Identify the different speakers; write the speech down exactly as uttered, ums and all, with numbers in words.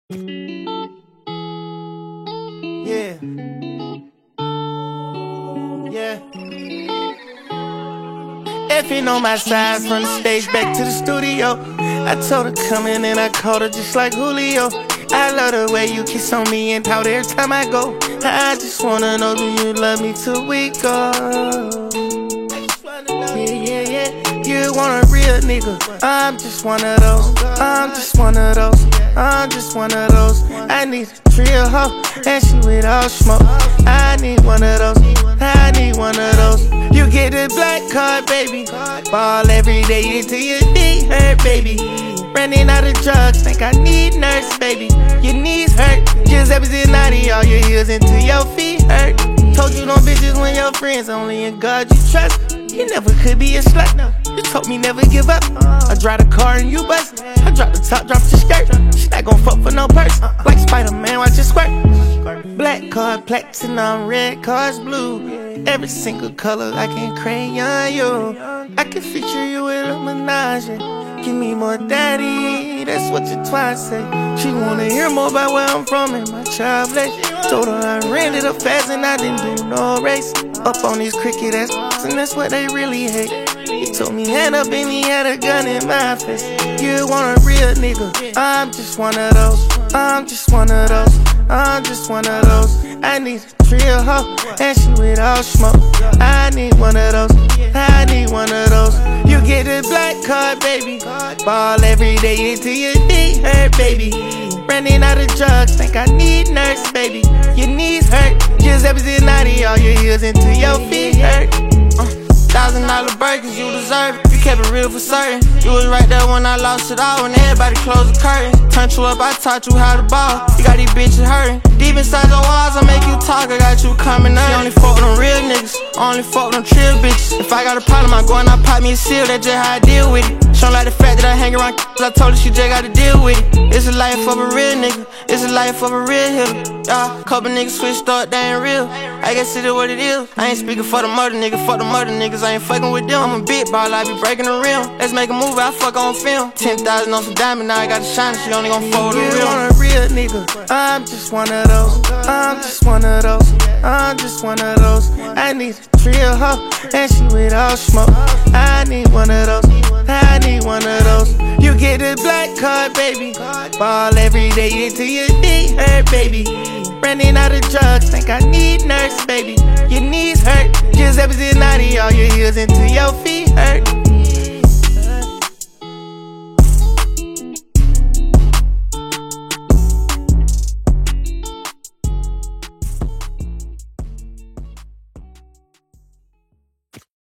Speaker 1: Yeah. Yeah. Effing on my side from the stage back to the studio. I told her come in and I called her just like Julio. I love the way you kiss on me and pout every time I go. I just wanna know, do you love me till we go? Yeah, yeah, yeah. You want a real nigga? I'm just one of those. I'm just one of those. I'm just one of those. I need a real hoe, and she with all smoke. I need one of those. I need one of those. You get the black card, baby. Ball every day until your knee hurt, baby. Running out of drugs, think I need nurse, baby. Your knees hurt, just everything out of all your heels until your feet hurt. Told you don't bitches when your friends, only in God you trust. You never could be a slut, you told me never give up. I drive the car and you bust. I drop the top, drop your skirt. She not gon' fuck for no purse. Like Spider-Man, watch it squirt. Black card, platinum, red cards, blue. Every single color I can crayon you. I can feature you with a menage. Give me more daddy, that's what your twat say. She wanna hear more about where I'm from and my child place. Told her I ran it up fast and I didn't do no race. Up on these cricket ass, and that's what they really hate. He told me hand up and he had a gun in my face. You want a real nigga? I'm just one of those. I'm just one of those. I'm just one of those. I need a real hoe, and she with all smoke. I need one of those. I need one of those. You get the black card, baby. Ball every day until your knee hurt, baby. Running out of drugs, think I need nurse, baby. Your knees hurt, just everything out of all your heels until your feet hurt. Uh, thousand dollar burgers, you deserve it. You kept it real for certain. You was right there when I lost it all, when everybody closed the curtain. Turned you up, I taught you how to ball. You got these bitches hurting. Deep inside the walls, I make you talk, I got you coming up. She only fuck with them real niggas, only fuck with them trill bitches. If I got a problem, I go and I pop me a seal, that's just how I deal with it. She don't like the fact that I hang around cause I told her she just gotta deal with it. It's a life of a real nigga, it's a life of a real hitter. Yeah, couple niggas switched up, they ain't real. I guess it is what it is. I ain't speaking for the murder nigga, fuck the murder niggas, I ain't fucking with them. I'm a big ball, I be breaking the rim. Let's make a movie, I fuck on film. Ten thousand on some diamond, now I got to shine, she only gon' fold the real. You want a real nigga? I'm just one of those. I'm just one of those. I'm just one of those. I need a real hoe, and she with all smoke. I need one of those. I need one of those. You get the black card, baby. Ball every day until your knee hurt, baby. Running out of drugs, think I need nurse, baby. Your knees hurt, just everything out of all your heels until your feet hurt.